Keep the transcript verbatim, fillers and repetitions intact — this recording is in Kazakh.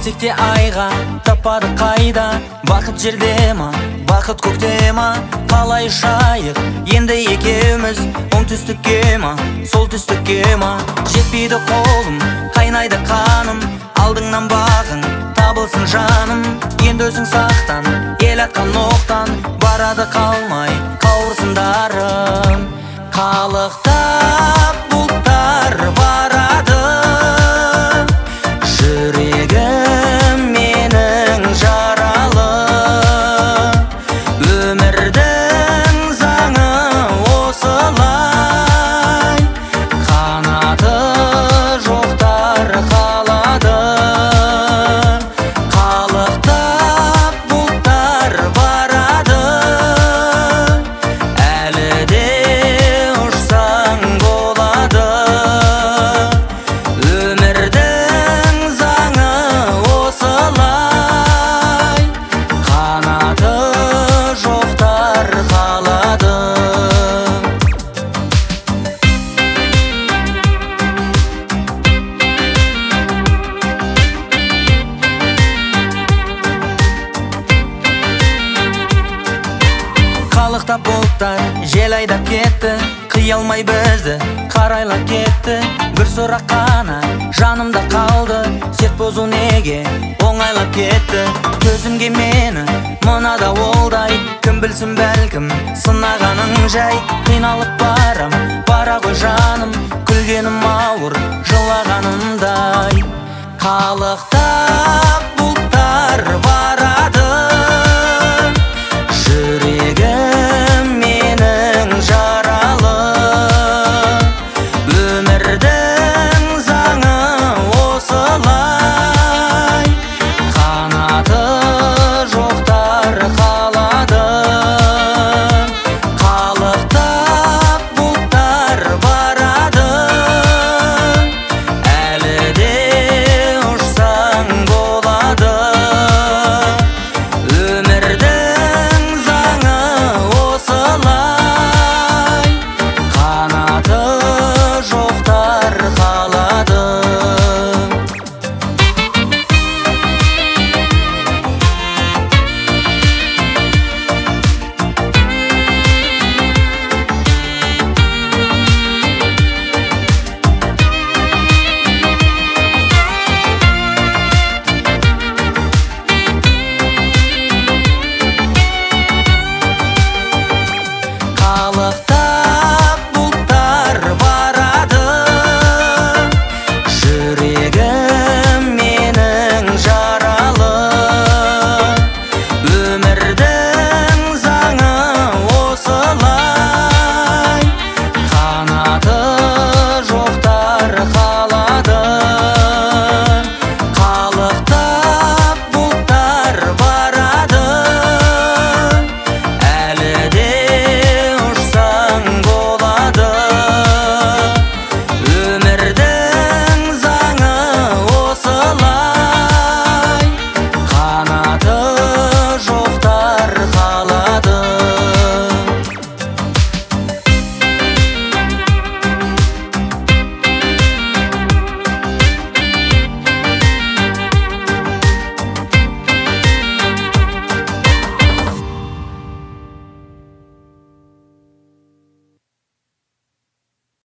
Сенсек те айға таппады қайда. Бақыт жерде ма, бақыт көкте ма? Қалай ұшайық енді екеуміз, оңтүстікке ма, солтүстікке ма? Жетпейді қолым, қайнайды қаным, алдыңнан бағың табылсын жаным. Енді өзің сақтан, ел атқан оқтан, барады қалмай қауырсындарым. Қалықтап бұлттар барады, жүрегім менің жаралы. Өмірдің заңы осылай, қанаты жоқтар қалады. Қалықтап бұлттар барады, әлі де ұшсаң болады. Өмірдің заңы осылай, қанаты жоқтар қалады. Қалықтап бұлттар жел айдап кетті, қия алмай бізді қарайлап кетті. Бір сұрақ қана жанымда қалды, серт бұзу неге оңайлап кетті? Көзімге мені мынада олдай, кім білсін бәлкім сынағаның жай. Қиналып барам, бара ғой жаным, күлгенім ауыр, жылағанымдай. Қалықтап бұлттар барады, жүрегім менің жаралы. Өмірдің заңы осылай, қанаты жоқтар қалады. Қалықтап бұлттар барады, әлі де ұшсаң болады. Өмірдің заңы осылай, қанаты жоқтар қалады. Қалықтап